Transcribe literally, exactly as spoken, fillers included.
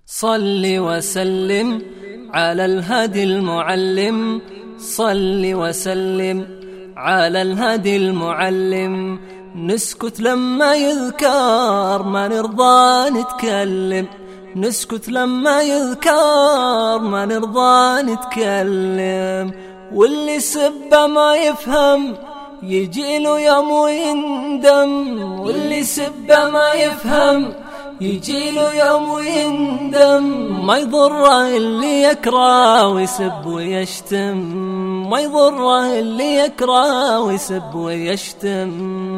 صل وسلم على الهادي المعلم، صل وسلم على الهادي المعلم. نسكت لما يذكر ما نرضى نتكلم، نسكت لما يذكر ما نرضى نتكلم. واللي سبه ما يفهم يجيله يوم ويندم، واللي سبه ما يفهم يجيله يوم ويندم. ما يضره اللي يكره ويسب ويشتم، ما يضره اللي يكره ويسب ويشتم.